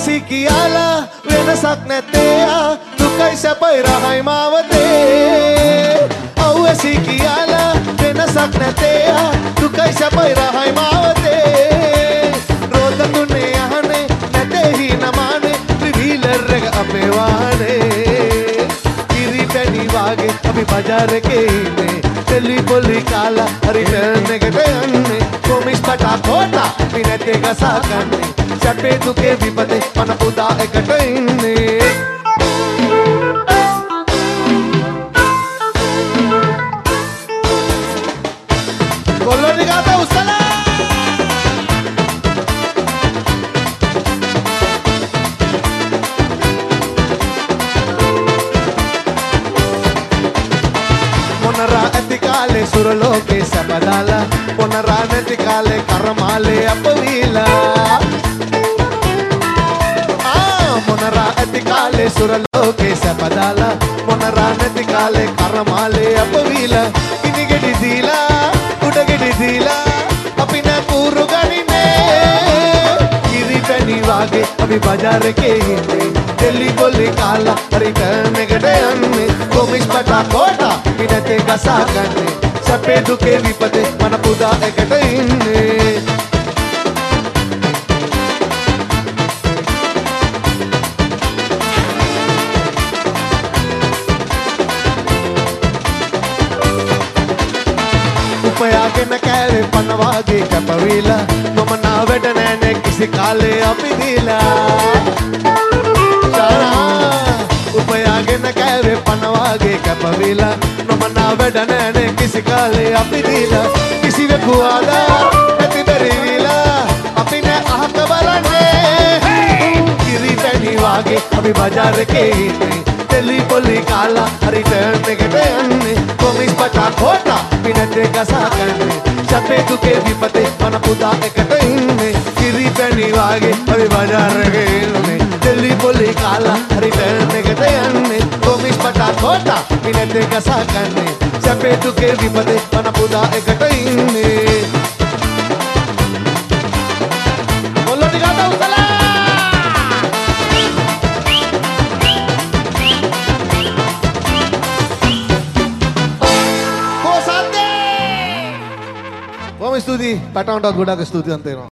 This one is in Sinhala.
අවැසි කියලා වෙනසක් නැතේ දුකයි සැපයි රහයි මාවතේ අවැසි කියලා වෙනසක් නැතේ දුකයි සැපයි රහයි මාවතේ රෝද තුනේ යහනේ නැතේ හිනමානේ ත්‍රිවිලර් එක අපේ වාහනේ කිරි පැණි වාගේ අපි බજાર එකේ ඉන්නේ තෙලි පොලි කාලා හරි ටර්න් එකට යන්නේ කොමිස් පටා කොටා පිනතේ ගසා ගන්නේ සැපේ දුකේ විපතේ මන පුදා එකට ඉන්නේ කොල්ලෝනි ගාතා උස්සලා මොනරා ඇති කාලේ සුරලෝකේ සබදාලා මොනරා නැති කාලේ කරමාලේ අපවිලා මොනරා ඇති කාලේ සුරලෝකේ සබදාලා මොනරා නැති කාලේ කරමාලේ අපවිලා ඉනි ගෙඩි දීලා උඩ ගෙඩි දීලා අපි නැ පුරු ගනින්නේ කිරි පැණි වාගේ අපි බજાર එකේ ඉන්නේ තෙලි පොලි කාලා හරි ටර්න් එකට යන්නේ කොමිස් පටා කොටා පිනතේ ගසා ගන්නේ සැපේ දුකේ විපතේ මන පුදා එකට ඉන්නේ උපයාගෙන කෑවේ පන වාගේ කැපවිලා නොමනා වැඩ නෑනේ කිසි කාලේ අපි දීලා උපයාගෙන කෑවේ පන වාගේ කැපවිලා නොමනා වැඩ නෑනේ කිසි කාලේ අපි දීලා කිසිවෙකු ආදා නැති බැරිවිලා අපි නෑ අහක බලන්නේ කිරි පැණි වාගේ අපි බજાર එකේ ඉන්නේ තෙලි පොලි කාලා හරි ටර්න් එකට යන්නේ කොමිස් පටා කොටා පිනතේ ගසා ගන්නේ සැපේ දුකේ විපතේ මන පුදා එකට ඉන්නේ කිරි පැණි වාගේ අපි බજાર එකේ ඉන්නේ තෙලි පොලි කාලා හරි ටර්න් එකට යන්නේ කොමිස් පටා කොටා පිනතේ ගසා ගන්නේ සැපේ දුකේ විපතේ මන පුදා එකට ඉන්නේ කොල්ලෝනි ගාතා උස්සලා ස්තුතියි පැටවන්ටත් ගොඩක් ස්තුතිවන්ත වෙනවා